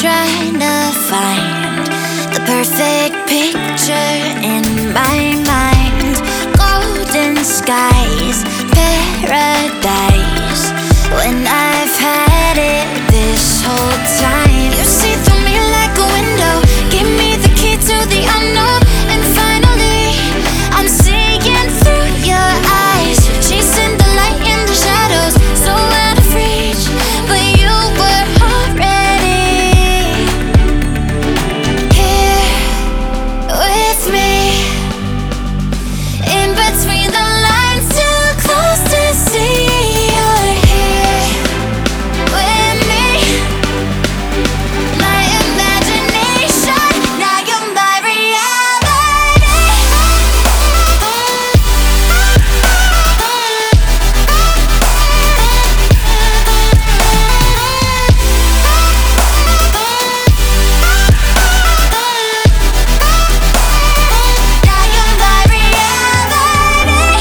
trying to find the perfect picture in my mind. Golden skies, paradise, when I've had it this whole time. You see through me like a window, give me the key to the unknown, and finally I'm seeing through your eyes, chasing the light in the shadows, so out of reach, but you were already here with me. In between the lines, too close to see, you're here with me. My imagination, now you're my reality. Now you're my reality.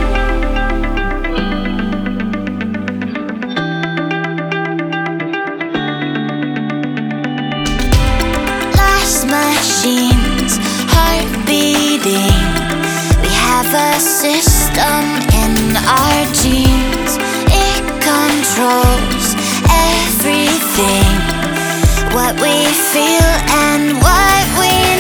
Last machines, heart beating. We have a system in our genes. It controls everything, what we feel and what we